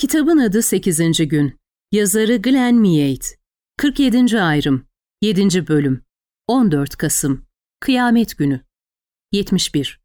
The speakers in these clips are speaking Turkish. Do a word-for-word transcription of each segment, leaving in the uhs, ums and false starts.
Kitabın adı sekizinci Gün. Yazarı Glenn Meade. kırk yedinci Ayrım. yedinci Bölüm. on dört Kasım. Kıyamet Günü. yetmiş bir.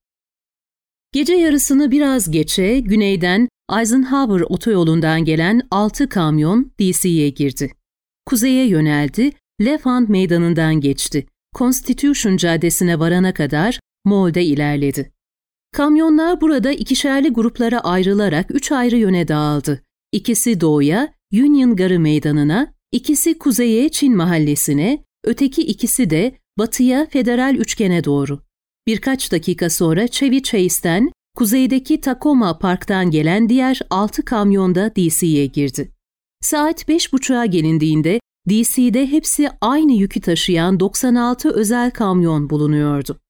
Gece yarısını biraz geçe güneyden Eisenhower otoyolundan gelen altı kamyon D C'ye girdi. Kuzeye yöneldi, Lafayette Meydanı'ndan geçti. Constitution Caddesi'ne varana kadar Mall'de ilerledi. Kamyonlar burada ikişerli gruplara ayrılarak üç ayrı yöne dağıldı. İkisi doğuya, Union Garı Meydanı'na, ikisi kuzeye Çin Mahallesi'ne, öteki ikisi de batıya Federal Üçgen'e doğru. Birkaç dakika sonra Chevy Chase'ten, kuzeydeki Tacoma Park'tan gelen diğer altı kamyon da D C'ye girdi. Saat beş buçuğa gelindiğinde D C'de hepsi aynı yükü taşıyan doksan altı özel kamyon bulunuyordu.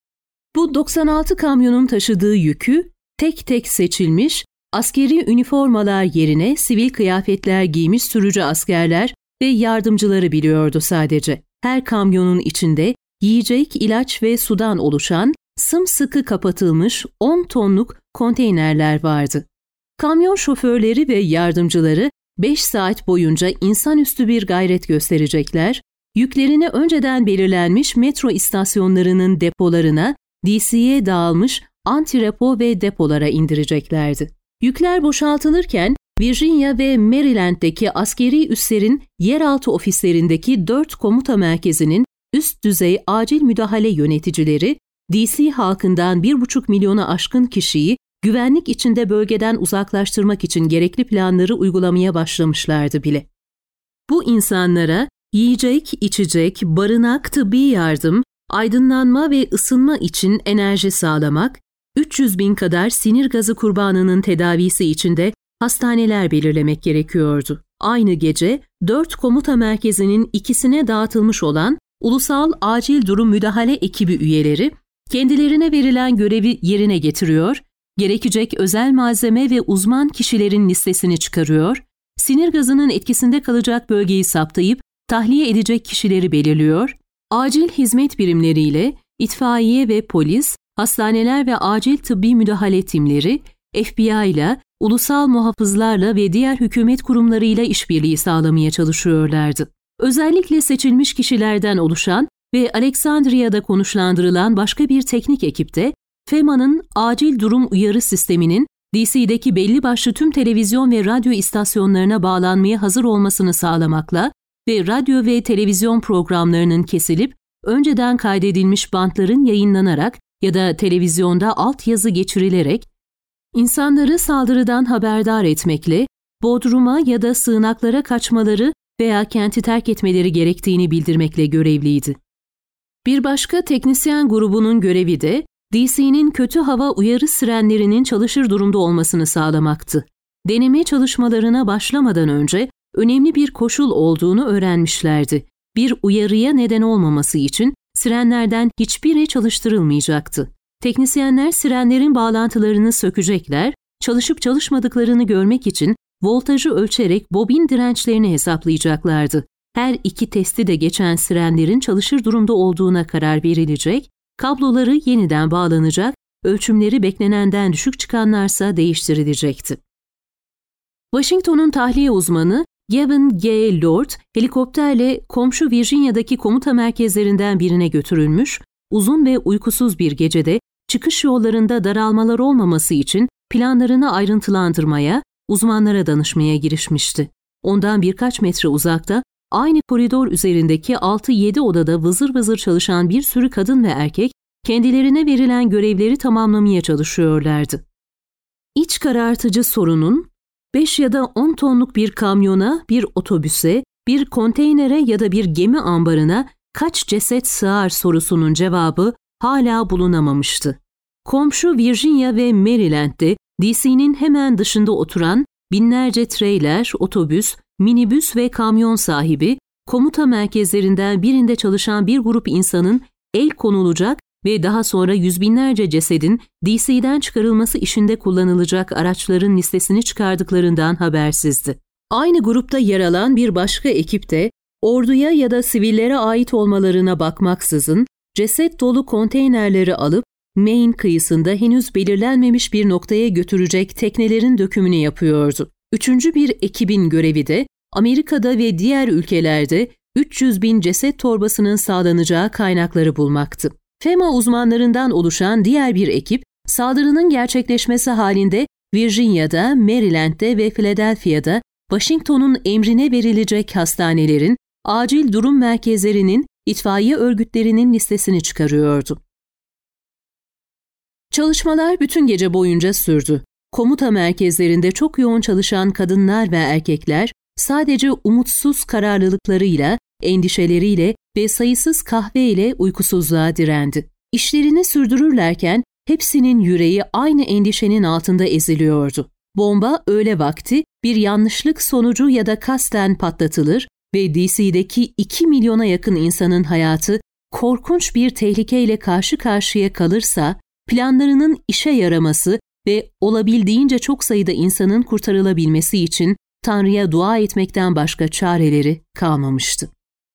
Bu doksan altı kamyonun taşıdığı yükü tek tek seçilmiş, askeri üniformalar yerine sivil kıyafetler giymiş sürücü askerler ve yardımcıları biliyordu sadece. Her kamyonun içinde yiyecek, ilaç ve sudan oluşan sımsıkı kapatılmış on tonluk konteynerler vardı. Kamyon şoförleri ve yardımcıları beş saat boyunca insanüstü bir gayret gösterecekler, yüklerini önceden belirlenmiş metro istasyonlarının depolarına, D C'ye dağılmış antirepo ve depolara indireceklerdi. Yükler boşaltılırken Virginia ve Maryland'deki askeri üslerin yeraltı ofislerindeki dört komuta merkezinin üst düzey acil müdahale yöneticileri, D C halkından bir buçuk milyona aşkın kişiyi güvenlik içinde bölgeden uzaklaştırmak için gerekli planları uygulamaya başlamışlardı bile. Bu insanlara yiyecek, içecek, barınak, tıbbi yardım, aydınlanma ve ısınma için enerji sağlamak, üç yüz bin kadar sinir gazı kurbanının tedavisi için de hastaneler belirlemek gerekiyordu. Aynı gece dört komuta merkezinin ikisine dağıtılmış olan Ulusal Acil Durum Müdahale Ekibi üyeleri kendilerine verilen görevi yerine getiriyor, gerekecek özel malzeme ve uzman kişilerin listesini çıkarıyor, sinir gazının etkisinde kalacak bölgeyi saptayıp tahliye edecek kişileri belirliyor, acil hizmet birimleriyle itfaiye ve polis, hastaneler ve acil tıbbi müdahale timleri, F B I ile, ulusal muhafızlarla ve diğer hükümet kurumlarıyla işbirliği sağlamaya çalışıyorlardı. Özellikle seçilmiş kişilerden oluşan ve Alexandria'da konuşlandırılan başka bir teknik ekipte, FEMA'nın acil durum uyarı sisteminin D C'deki belli başlı tüm televizyon ve radyo istasyonlarına bağlanmaya hazır olmasını sağlamakla ve radyo ve televizyon programlarının kesilip önceden kaydedilmiş bantların yayınlanarak ya da televizyonda altyazı geçirilerek insanları saldırıdan haberdar etmekle, bodruma ya da sığınaklara kaçmaları veya kenti terk etmeleri gerektiğini bildirmekle görevliydi. Bir başka teknisyen grubunun görevi de D C'nin kötü hava uyarı sirenlerinin çalışır durumda olmasını sağlamaktı. Deneme çalışmalarına başlamadan önce önemli bir koşul olduğunu öğrenmişlerdi. Bir uyarıya neden olmaması için sirenlerden hiçbiri çalıştırılmayacaktı. Teknisyenler sirenlerin bağlantılarını sökecekler, çalışıp çalışmadıklarını görmek için voltajı ölçerek bobin dirençlerini hesaplayacaklardı. Her iki testi de geçen sirenlerin çalışır durumda olduğuna karar verilecek, kabloları yeniden bağlanacak, ölçümleri beklenenden düşük çıkanlarsa değiştirilecekti. Washington'un tahliye uzmanı Gavin G. Lord, helikopterle komşu Virginia'daki komuta merkezlerinden birine götürülmüş, uzun ve uykusuz bir gecede çıkış yollarında daralmalar olmaması için planlarını ayrıntılandırmaya, uzmanlara danışmaya girişmişti. Ondan birkaç metre uzakta, aynı koridor üzerindeki altı yedi odada vızır vızır çalışan bir sürü kadın ve erkek, kendilerine verilen görevleri tamamlamaya çalışıyorlardı. İç karartıcı sorunun, beş ya da on tonluk bir kamyona, bir otobüse, bir konteynere ya da bir gemi ambarına kaç ceset sığar sorusunun cevabı hala bulunamamıştı. Komşu Virginia ve Maryland'de D C'nin hemen dışında oturan binlerce trailer, otobüs, minibüs ve kamyon sahibi, komuta merkezlerinden birinde çalışan bir grup insanın el konulacak ve daha sonra yüz binlerce cesedin D C'den çıkarılması işinde kullanılacak araçların listesini çıkardıklarından habersizdi. Aynı grupta yer alan bir başka ekip de orduya ya da sivillere ait olmalarına bakmaksızın ceset dolu konteynerleri alıp Maine kıyısında henüz belirlenmemiş bir noktaya götürecek teknelerin dökümünü yapıyordu. Üçüncü bir ekibin görevi de Amerika'da ve diğer ülkelerde üç yüz bin ceset torbasının sağlanacağı kaynakları bulmaktı. FEMA uzmanlarından oluşan diğer bir ekip, saldırının gerçekleşmesi halinde Virginia'da, Maryland'de ve Philadelphia'da Washington'un emrine verilecek hastanelerin, acil durum merkezlerinin, itfaiye örgütlerinin listesini çıkarıyordu. Çalışmalar bütün gece boyunca sürdü. Komuta merkezlerinde çok yoğun çalışan kadınlar ve erkekler sadece umutsuz kararlılıklarıyla, endişeleriyle ve sayısız kahveyle uykusuzluğa direndi. İşlerini sürdürürlerken hepsinin yüreği aynı endişenin altında eziliyordu. Bomba öğle vakti bir yanlışlık sonucu ya da kasten patlatılır ve D C'deki iki milyona yakın insanın hayatı korkunç bir tehlikeyle karşı karşıya kalırsa, planlarının işe yaraması ve olabildiğince çok sayıda insanın kurtarılabilmesi için Tanrı'ya dua etmekten başka çareleri kalmamıştı.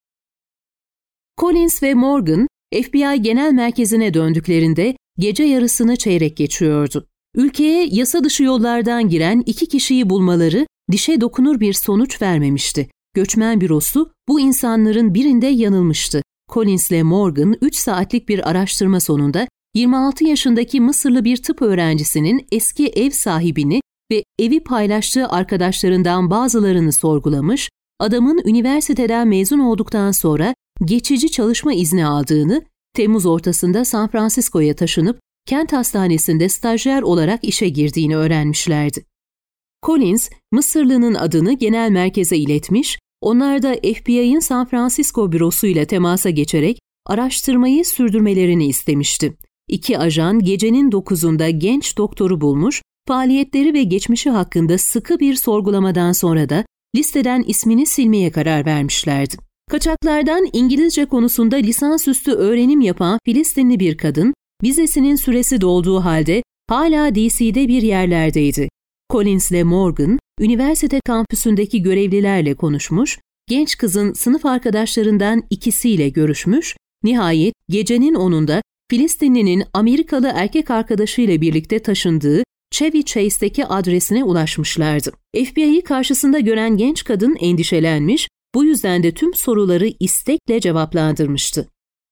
Collins ve Morgan, F B I Genel Merkezi'ne döndüklerinde gece yarısını çeyrek geçiyordu. Ülkeye yasa dışı yollardan giren iki kişiyi bulmaları dişe dokunur bir sonuç vermemişti. Göçmen bürosu bu insanların birinde yanılmıştı. Collins ile Morgan üç saatlik bir araştırma sonunda yirmi altı yaşındaki Mısırlı bir tıp öğrencisinin eski ev sahibini ve evi paylaştığı arkadaşlarından bazılarını sorgulamış, adamın üniversiteden mezun olduktan sonra geçici çalışma izni aldığını, Temmuz ortasında San Francisco'ya taşınıp kent hastanesinde stajyer olarak işe girdiğini öğrenmişlerdi. Collins, Mısırlı'nın adını genel merkeze iletmiş, onlar da F B I'ın San Francisco bürosuyla temasa geçerek araştırmayı sürdürmelerini istemişti. İki ajan gecenin dokuzunda genç doktoru bulmuş, faaliyetleri ve geçmişi hakkında sıkı bir sorgulamadan sonra da listeden ismini silmeye karar vermişlerdi. Kaçaklardan İngilizce konusunda lisansüstü öğrenim yapan Filistinli bir kadın, vizesinin süresi dolduğu halde hala D C'de bir yerlerdeydi. Collins ile Morgan, üniversite kampüsündeki görevlilerle konuşmuş, genç kızın sınıf arkadaşlarından ikisiyle görüşmüş, nihayet gecenin onunda Filistinlinin Amerikalı erkek arkadaşıyla birlikte taşındığı Chevy Chase'deki adresine ulaşmışlardı. F B I'yi karşısında gören genç kadın endişelenmiş, bu yüzden de tüm soruları istekle cevaplandırmıştı.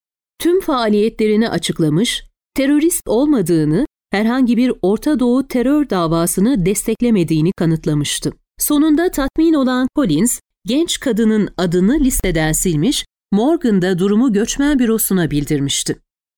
Tüm faaliyetlerini açıklamış, terörist olmadığını, herhangi bir Orta Doğu terör davasını desteklemediğini kanıtlamıştı. Sonunda tatmin olan Collins, genç kadının adını listeden silmiş, Morgan da durumu göçmen bürosuna bildirmişti.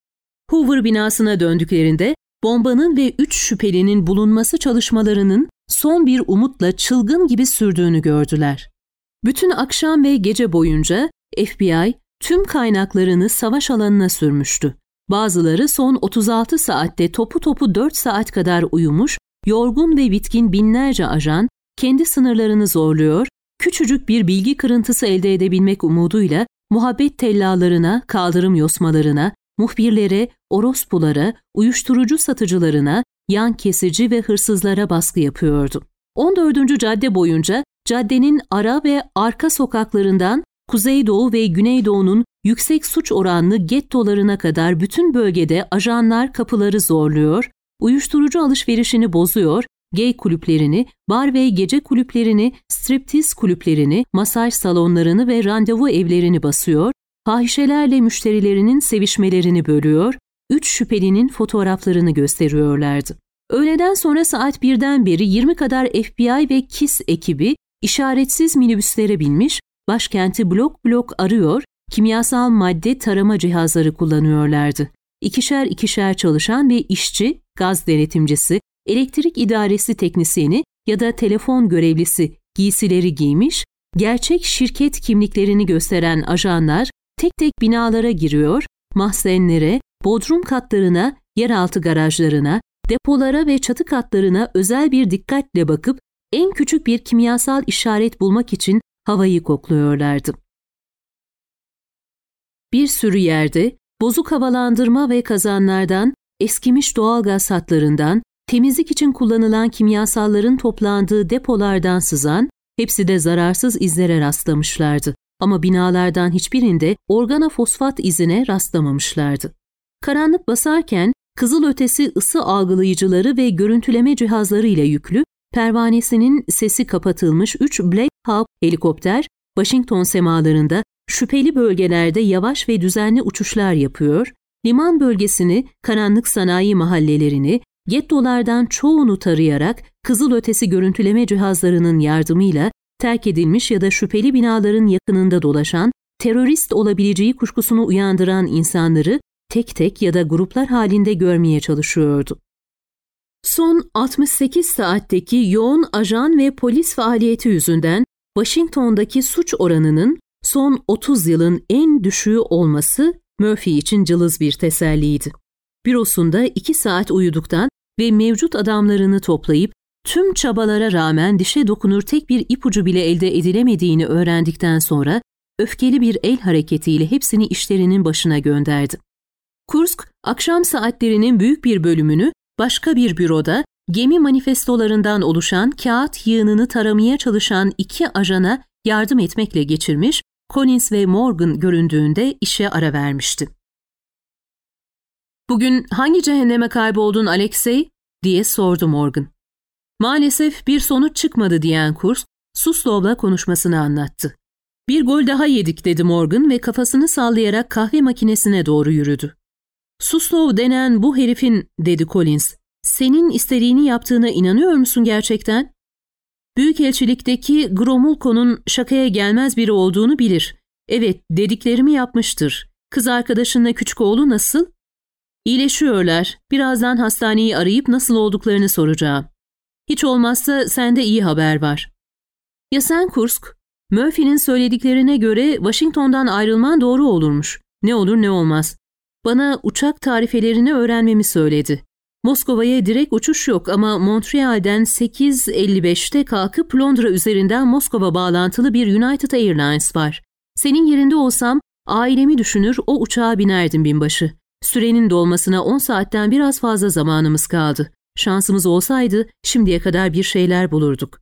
Hoover binasına döndüklerinde bombanın ve üç şüphelinin bulunması çalışmalarının son bir umutla çılgın gibi sürdüğünü gördüler. Bütün akşam ve gece boyunca F B I tüm kaynaklarını savaş alanına sürmüştü. Bazıları son otuz altı saatte topu topu dört saat kadar uyumuş, yorgun ve bitkin binlerce ajan kendi sınırlarını zorluyor, küçücük bir bilgi kırıntısı elde edebilmek umuduyla muhabbet tellalarına, kaldırım yosmalarına, muhbirlere, orospulara, uyuşturucu satıcılarına, yan kesici ve hırsızlara baskı yapıyordu. on dördüncü cadde boyunca caddenin ara ve arka sokaklarından Kuzeydoğu ve Güneydoğu'nun yüksek suç oranlı gettolarına kadar bütün bölgede ajanlar kapıları zorluyor, uyuşturucu alışverişini bozuyor, gay kulüplerini, bar ve gece kulüplerini, striptiz kulüplerini, masaj salonlarını ve randevu evlerini basıyor, fahişelerle müşterilerinin sevişmelerini bölüyor, üç şüphelinin fotoğraflarını gösteriyorlardı. Öğleden sonra saat birden beri yirmi kadar F B I ve KİS ekibi işaretsiz minibüslere binmiş, başkenti blok blok arıyor, kimyasal madde tarama cihazları kullanıyorlardı. İkişer ikişer çalışan ve işçi, gaz denetimcisi, elektrik idaresi teknisyeni ya da telefon görevlisi giysileri giymiş, gerçek şirket kimliklerini gösteren ajanlar tek tek binalara giriyor, mahzenlere, bodrum katlarına, yeraltı garajlarına, depolara ve çatı katlarına özel bir dikkatle bakıp en küçük bir kimyasal işaret bulmak için havayı kokluyorlardı. Bir sürü yerde bozuk havalandırma ve kazanlardan, eskimiş doğalgaz hatlarından, temizlik için kullanılan kimyasalların toplandığı depolardan sızan, hepsi de zararsız izlere rastlamışlardı. Ama binalardan hiçbirinde organofosfat izine rastlamamışlardı. Karanlık basarken kızılötesi ısı algılayıcıları ve görüntüleme cihazları ile yüklü pervanesinin sesi kapatılmış üç Black Hawk helikopter, Washington semalarında şüpheli bölgelerde yavaş ve düzenli uçuşlar yapıyor, liman bölgesini, karanlık sanayi mahallelerini, gettolardan çoğunu tarayarak kızılötesi görüntüleme cihazlarının yardımıyla terk edilmiş ya da şüpheli binaların yakınında dolaşan, terörist olabileceği kuşkusunu uyandıran insanları tek tek ya da gruplar halinde görmeye çalışıyordu. Son altmış sekiz saatteki yoğun ajan ve polis faaliyeti yüzünden Washington'daki suç oranının son otuz yılın en düşüğü olması Murphy için cılız bir teselliydi. Bürosunda iki saat uyuduktan ve mevcut adamlarını toplayıp tüm çabalara rağmen dişe dokunur tek bir ipucu bile elde edilemediğini öğrendikten sonra öfkeli bir el hareketiyle hepsini işlerinin başına gönderdi. Kursk, akşam saatlerinin büyük bir bölümünü başka bir büroda gemi manifestolarından oluşan kağıt yığınını taramaya çalışan iki ajana yardım etmekle geçirmiş, Collins ve Morgan göründüğünde işe ara vermişti. "Bugün hangi cehenneme kayboldun Alexey?" diye sordu Morgan. "Maalesef bir sonuç çıkmadı," diyen Kursk, Suslov'la konuşmasını anlattı. "Bir gol daha yedik," dedi Morgan ve kafasını sallayarak kahve makinesine doğru yürüdü. "Suslov denen bu herifin," dedi Collins, "senin istediğini yaptığına inanıyor musun gerçekten?" "Büyükelçilikteki Gromulko'nun şakaya gelmez biri olduğunu bilir. Evet, dediklerimi yapmıştır. Kız arkadaşınla küçük oğlu nasıl?" "İyileşiyorlar. Birazdan hastaneyi arayıp nasıl olduklarını soracağım. Hiç olmazsa sende iyi haber var." "Ya sen Kursk? Murphy'nin söylediklerine göre Washington'dan ayrılman doğru olurmuş. Ne olur ne olmaz. Bana uçak tarifelerini öğrenmemi söyledi. Moskova'ya direkt uçuş yok ama Montreal'den sekiz elli beşte kalkıp Londra üzerinden Moskova bağlantılı bir United Airlines var. Senin yerinde olsam ailemi düşünür o uçağa binerdim binbaşı. Sürenin dolmasına on saatten biraz fazla zamanımız kaldı. Şansımız olsaydı şimdiye kadar bir şeyler bulurduk.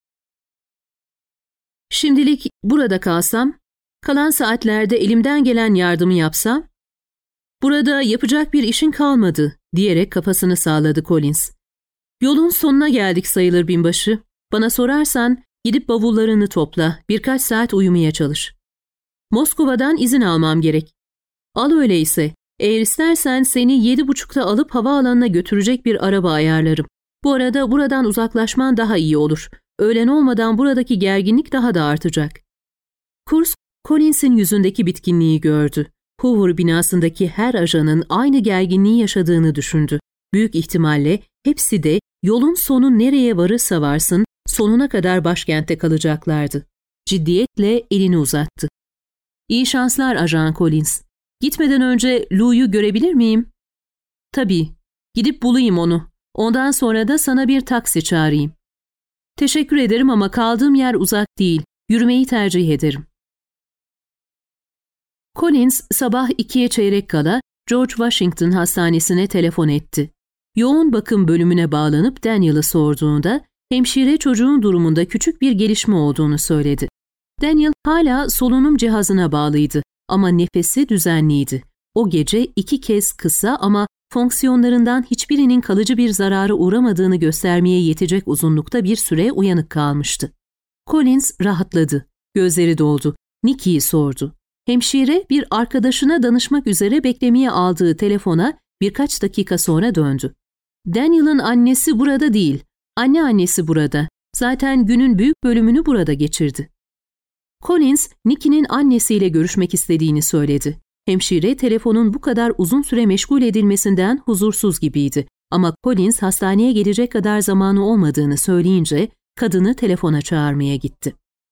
Şimdilik burada kalsam, kalan saatlerde elimden gelen yardımı yapsam, burada yapacak bir işin kalmadı," diyerek kafasını sağladı Collins. "Yolun sonuna geldik sayılır binbaşı. Bana sorarsan gidip bavullarını topla, birkaç saat uyumaya çalış. Moskova'dan izin almam gerek. Al öyleyse. Eğer istersen seni yedi buçukta alıp havaalanına götürecek bir araba ayarlarım. Bu arada buradan uzaklaşman daha iyi olur. Öğlen olmadan buradaki gerginlik daha da artacak." Kursk, Collins'in yüzündeki bitkinliği gördü. Hoover binasındaki her ajanın aynı gerginliği yaşadığını düşündü. Büyük ihtimalle hepsi de yolun sonu nereye varırsa varsın sonuna kadar başkentte kalacaklardı. Ciddiyetle elini uzattı. "İyi şanslar Ajan Collins. Gitmeden önce Lou'yu görebilir miyim?" "Tabii. Gidip bulayım onu. Ondan sonra da sana bir taksi çağırayım." "Teşekkür ederim ama kaldığım yer uzak değil. Yürümeyi tercih ederim." Collins sabah ikiye çeyrek kala George Washington Hastanesi'ne telefon etti. Yoğun bakım bölümüne bağlanıp Daniel'ı sorduğunda hemşire çocuğun durumunda küçük bir gelişme olduğunu söyledi. Daniel hala solunum cihazına bağlıydı ama nefesi düzenliydi. O gece iki kez kısa ama fonksiyonlarından hiçbirinin kalıcı bir zarara uğramadığını göstermeye yetecek uzunlukta bir süre uyanık kalmıştı. Collins rahatladı. Gözleri doldu. Nicky'yi sordu. Hemşire bir arkadaşına danışmak üzere beklemeye aldığı telefona birkaç dakika sonra döndü. "Daniel'ın annesi burada değil. Anneannesi burada. Zaten günün büyük bölümünü burada geçirdi." Collins, Nicky'nin annesiyle görüşmek istediğini söyledi. Hemşire telefonun bu kadar uzun süre meşgul edilmesinden huzursuz gibiydi. Ama Collins hastaneye gelecek kadar zamanı olmadığını söyleyince kadını telefona çağırmaya gitti.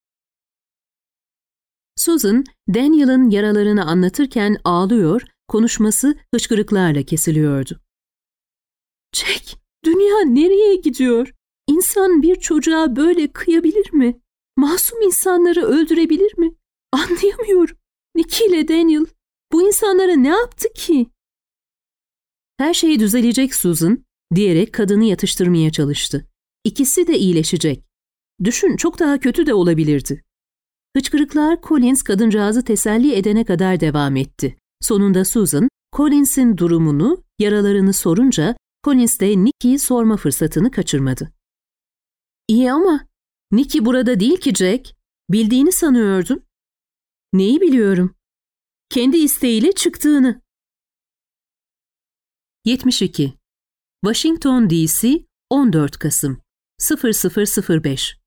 Susan, Daniel'ın yaralarını anlatırken ağlıyor, konuşması hıçkırıklarla kesiliyordu. "Jack, dünya nereye gidiyor? İnsan bir çocuğa böyle kıyabilir mi? Masum insanları öldürebilir mi? Anlayamıyorum. Nicky ile Daniel, bu insanlara ne yaptı ki?" "Her şey düzelecek Susan," diyerek kadını yatıştırmaya çalıştı. "İkisi de iyileşecek. Düşün, çok daha kötü de olabilirdi." Hıçkırıklar Collins kadıncağızı teselli edene kadar devam etti. Sonunda Susan, Collins'in durumunu, yaralarını sorunca Collins de Nicky'yi sorma fırsatını kaçırmadı. İyi ama Nicky burada değil ki Jack. Bildiğini sanıyordum. Neyi biliyorum? Kendi isteğiyle çıktığını. yetmiş iki. Washington D C on dört Kasım sıfır sıfır sıfır beş.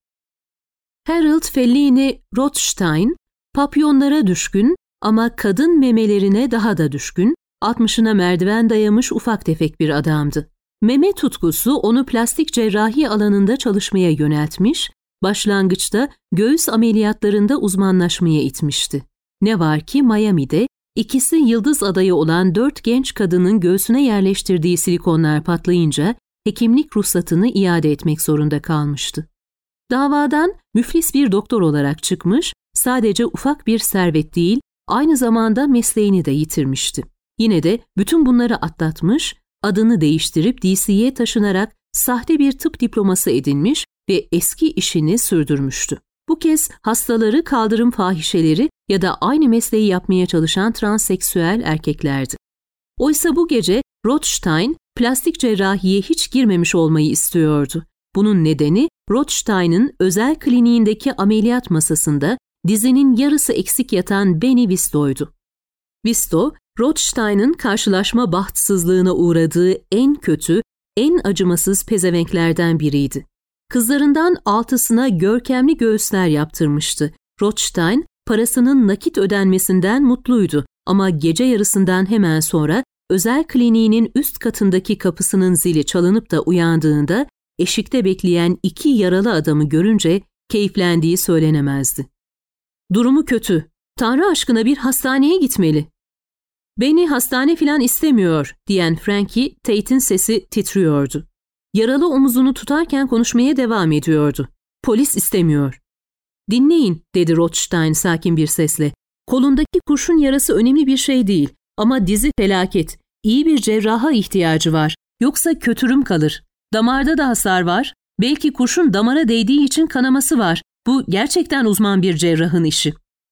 Harold Fellini Rothstein, papyonlara düşkün ama kadın memelerine daha da düşkün, altmışına merdiven dayamış ufak tefek bir adamdı. Meme tutkusu onu plastik cerrahi alanında çalışmaya yöneltmiş, başlangıçta göğüs ameliyatlarında uzmanlaşmaya itmişti. Ne var ki Miami'de ikisi yıldız adayı olan dört genç kadının göğsüne yerleştirdiği silikonlar patlayınca hekimlik ruhsatını iade etmek zorunda kalmıştı. Davadan müflis bir doktor olarak çıkmış, sadece ufak bir servet değil, aynı zamanda mesleğini de yitirmişti. Yine de bütün bunları atlatmış, adını değiştirip D C'ye taşınarak sahte bir tıp diploması edinmiş ve eski işini sürdürmüştü. Bu kez hastaları kaldırım fahişeleri ya da aynı mesleği yapmaya çalışan transseksüel erkeklerdi. Oysa bu gece Rothstein plastik cerrahiye hiç girmemiş olmayı istiyordu. Bunun nedeni Rothstein'ın özel kliniğindeki ameliyat masasında dizinin yarısı eksik yatan Benny Wisto'ydu. Wisto, Rothstein'ın karşılaşma bahtsızlığına uğradığı en kötü, en acımasız pezevenklerden biriydi. Kızlarından altısına görkemli göğüsler yaptırmıştı. Rothstein, parasının nakit ödenmesinden mutluydu ama gece yarısından hemen sonra özel kliniğinin üst katındaki kapısının zili çalınıp da uyandığında eşikte bekleyen iki yaralı adamı görünce keyiflendiği söylenemezdi. Durumu kötü. Tanrı aşkına bir hastaneye gitmeli. Beni hastane filan istemiyor diyen Frankie, Tate'in sesi titriyordu. Yaralı omuzunu tutarken konuşmaya devam ediyordu. Polis istemiyor. Dinleyin dedi Rothstein sakin bir sesle. Kolundaki kurşun yarası önemli bir şey değil ama dizi felaket. İyi bir cerraha ihtiyacı var. Yoksa kötürüm kalır. Damarda da hasar var. Belki kurşun damara değdiği için kanaması var. Bu gerçekten uzman bir cerrahın işi.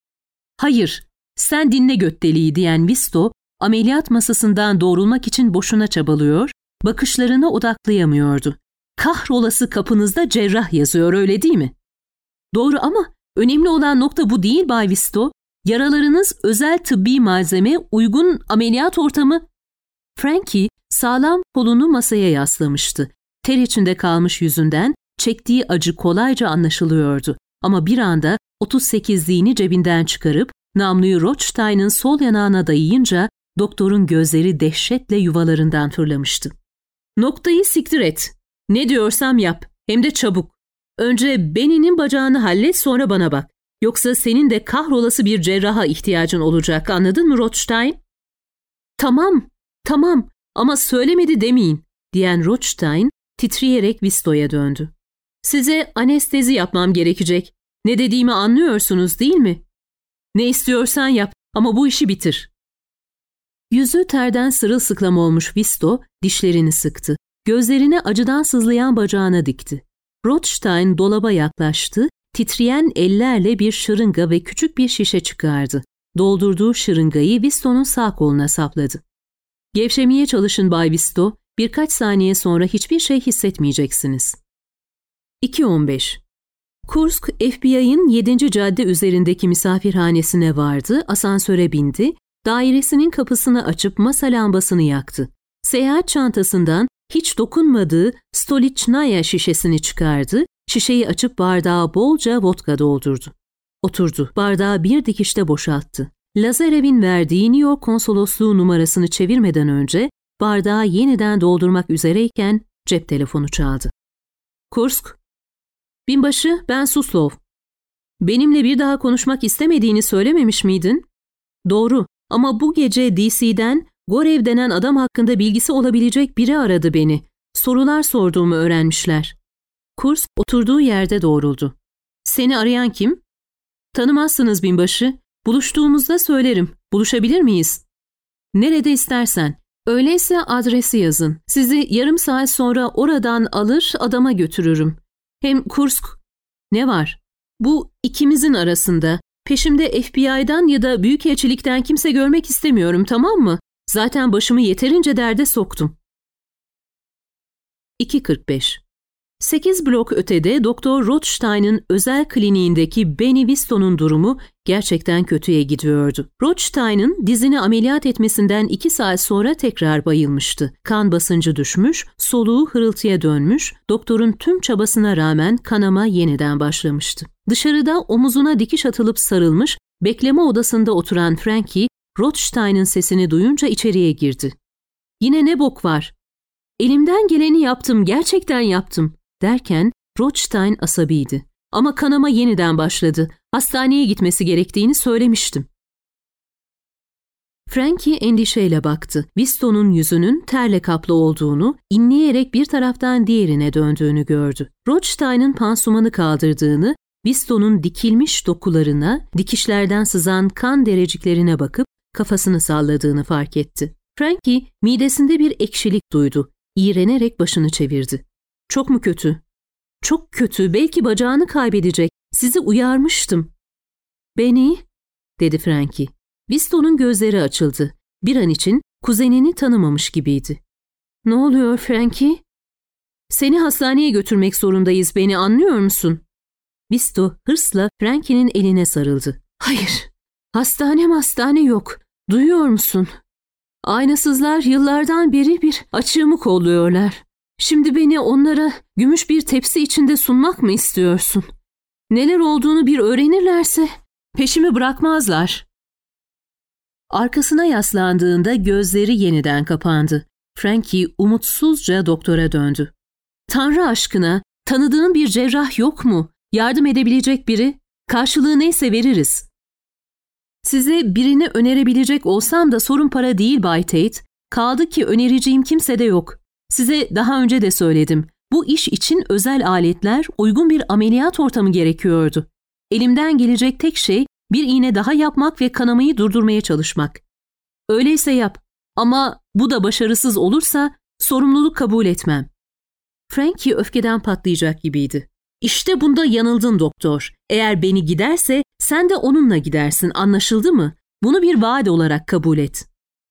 Hayır, sen dinle götteliği diyen Wisto, ameliyat masasından doğrulmak için boşuna çabalıyor, bakışlarını odaklayamıyordu. Kahrolası kapınızda cerrah yazıyor, öyle değil mi? Doğru ama önemli olan nokta bu değil Bay Wisto. Yaralarınız özel tıbbi malzeme, uygun ameliyat ortamı. Frankie sağlam kolunu masaya yaslamıştı. Ter içinde kalmış yüzünden çektiği acı kolayca anlaşılıyordu. Ama bir anda otuz sekizliğini cebinden çıkarıp namluyu Rothstein'ın sol yanağına dayayınca doktorun gözleri dehşetle yuvalarından fırlamıştı. Noktayı siktir et. Ne diyorsam yap. Hem de çabuk. Önce Benny'nin bacağını hallet, sonra bana bak. Yoksa senin de kahrolası bir cerraha ihtiyacın olacak, anladın mı Rothstein? Tamam, tamam ama söylemedi demeyin diyen Rothstein titreyerek Wisto'ya döndü. Size anestezi yapmam gerekecek. Ne dediğimi anlıyorsunuz değil mi? Ne istiyorsan yap ama bu işi bitir. Yüzü terden sırılsıklam olmuş Wisto dişlerini sıktı. Gözlerini acıdan sızlayan bacağına dikti. Rothstein dolaba yaklaştı, titreyen ellerle bir şırınga ve küçük bir şişe çıkardı. Doldurduğu şırıngayı Wisto'nun sağ koluna sapladı. Gevşemeye çalışın Bay Wisto, birkaç saniye sonra hiçbir şey hissetmeyeceksiniz. iki on beş. Kursk, F B I'ın yedinci cadde üzerindeki misafirhanesine vardı, asansöre bindi, dairesinin kapısını açıp masa lambasını yaktı. Seyahat çantasından hiç dokunmadığı Stolichnaya şişesini çıkardı, şişeyi açıp bardağa bolca vodka doldurdu. Oturdu, bardağı bir dikişte boşalttı. Lazarev'in verdiği New York konsolosluğu numarasını çevirmeden önce bardağı yeniden doldurmak üzereyken cep telefonu çaldı. Kursk. Binbaşı, ben Suslov. Benimle bir daha konuşmak istemediğini söylememiş miydin? Doğru ama bu gece D C'den Gorev denen adam hakkında bilgisi olabilecek biri aradı beni. Sorular sorduğumu öğrenmişler. Kursk oturduğu yerde doğruldu. Seni arayan kim? Tanımazsınız binbaşı. Buluştuğumuzda söylerim. Buluşabilir miyiz? Nerede istersen. Öyleyse adresi yazın. Sizi yarım saat sonra oradan alır adama götürürüm. Hem Kursk... Ne var? Bu ikimizin arasında. Peşimde F B I'dan ya da Büyükelçilikten kimse görmek istemiyorum, tamam mı? Zaten başımı yeterince derde soktum. iki kırk beş. Sekiz blok ötede Doktor Rothstein'ın özel kliniğindeki Benny Winston'un durumu gerçekten kötüye gidiyordu. Rothstein'ın dizini ameliyat etmesinden iki saat sonra tekrar bayılmıştı. Kan basıncı düşmüş, soluğu hırıltıya dönmüş, doktorun tüm çabasına rağmen kanama yeniden başlamıştı. Dışarıda omuzuna dikiş atılıp sarılmış, bekleme odasında oturan Frankie, Rothstein'ın sesini duyunca içeriye girdi. "Yine ne bok var?" "Elimden geleni yaptım, gerçekten yaptım." derken Rothstein asabiydi. "Ama kanama yeniden başladı. Hastaneye gitmesi gerektiğini söylemiştim." Frankie endişeyle baktı. Winston'un yüzünün terle kaplı olduğunu, inleyerek bir taraftan diğerine döndüğünü gördü. Rothstein'ın pansumanı kaldırdığını, Winston'un dikilmiş dokularına, dikişlerden sızan kan dereciklerine bakıp kafasını salladığını fark etti. Frankie midesinde bir ekşilik duydu. İğrenerek başını çevirdi. "Çok mu kötü?" "Çok kötü, belki bacağını kaybedecek. Sizi uyarmıştım." "Benny," dedi Frankie. Winston'un gözleri açıldı. Bir an için kuzenini tanımamış gibiydi. "Ne oluyor Frankie?" "Seni hastaneye götürmek zorundayız, beni anlıyor musun?" Winston hırsla Frankie'nin eline sarıldı. "Hayır, hastane hastane yok. Duyuyor musun? Aynasızlar yıllardan beri bir açığımı kolluyorlar. Şimdi beni onlara gümüş bir tepsi içinde sunmak mı istiyorsun? Neler olduğunu bir öğrenirlerse peşimi bırakmazlar." Arkasına yaslandığında gözleri yeniden kapandı. Frankie umutsuzca doktora döndü. "Tanrı aşkına, tanıdığın bir cerrah yok mu? Yardım edebilecek biri? Karşılığı neyse veririz." "Size birini önerebilecek olsam da sorun para değil Bay Tate. Kaldı ki önereceğim kimse de yok. Size daha önce de söyledim. Bu iş için özel aletler, uygun bir ameliyat ortamı gerekiyordu. Elimden gelecek tek şey bir iğne daha yapmak ve kanamayı durdurmaya çalışmak. Öyleyse yap. Ama bu da başarısız olursa sorumluluk kabul etmem." Frankie öfkeden patlayacak gibiydi. "İşte bunda yanıldın doktor. Eğer beni giderse sen de onunla gidersin, anlaşıldı mı? Bunu bir vaat olarak kabul et."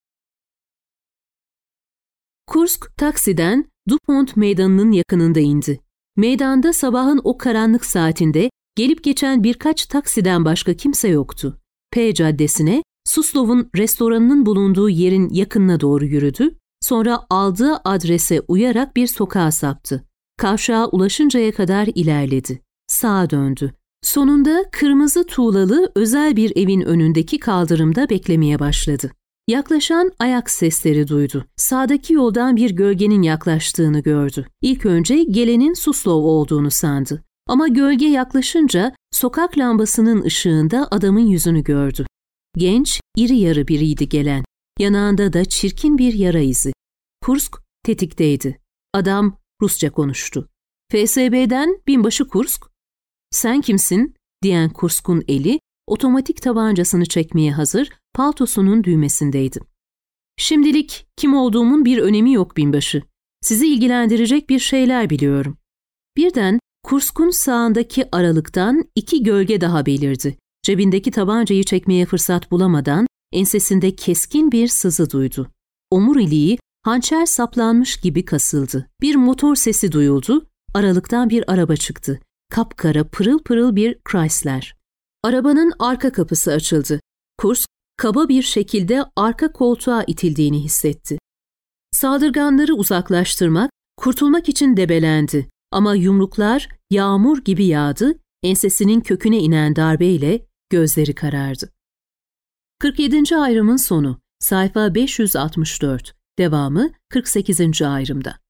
Kursk taksiden DuPont meydanının yakınında indi. Meydanda sabahın o karanlık saatinde gelip geçen birkaç taksiden başka kimse yoktu. P caddesine, Suslov'un restoranının bulunduğu yerin yakınına doğru yürüdü, sonra aldığı adrese uyarak bir sokağa saptı. Kavşağa ulaşıncaya kadar ilerledi. Sağa döndü. Sonunda kırmızı tuğlalı özel bir evin önündeki kaldırımda beklemeye başladı. Yaklaşan ayak sesleri duydu. Sağdaki yoldan bir gölgenin yaklaştığını gördü. İlk önce gelenin Suslov olduğunu sandı. Ama gölge yaklaşınca sokak lambasının ışığında adamın yüzünü gördü. Genç, iri yarı biriydi gelen. Yanağında da çirkin bir yara izi. Kursk tetikteydi. Adam Rusça konuştu. "F S B'den binbaşı Kursk." "Sen kimsin?" diyen Kursk'un eli otomatik tabancasını çekmeye hazır, paltosunun düğmesindeydi. "Şimdilik kim olduğumun bir önemi yok binbaşı. Sizi ilgilendirecek bir şeyler biliyorum." Birden Kursk'un sağındaki aralıktan iki gölge daha belirdi. Cebindeki tabancayı çekmeye fırsat bulamadan ensesinde keskin bir sızı duydu. Omuriliği hançer saplanmış gibi kasıldı. Bir motor sesi duyuldu, aralıktan bir araba çıktı. Kapkara pırıl pırıl bir Chrysler. Arabanın arka kapısı açıldı. Kursk, kaba bir şekilde arka koltuğa itildiğini hissetti. Saldırganları uzaklaştırmak, kurtulmak için debelendi. Ama yumruklar yağmur gibi yağdı, ensesinin köküne inen darbeyle gözleri karardı. kırk yedinci ayrımın sonu, sayfa beş yüz altmış dört, devamı kırk sekizinci ayrımda.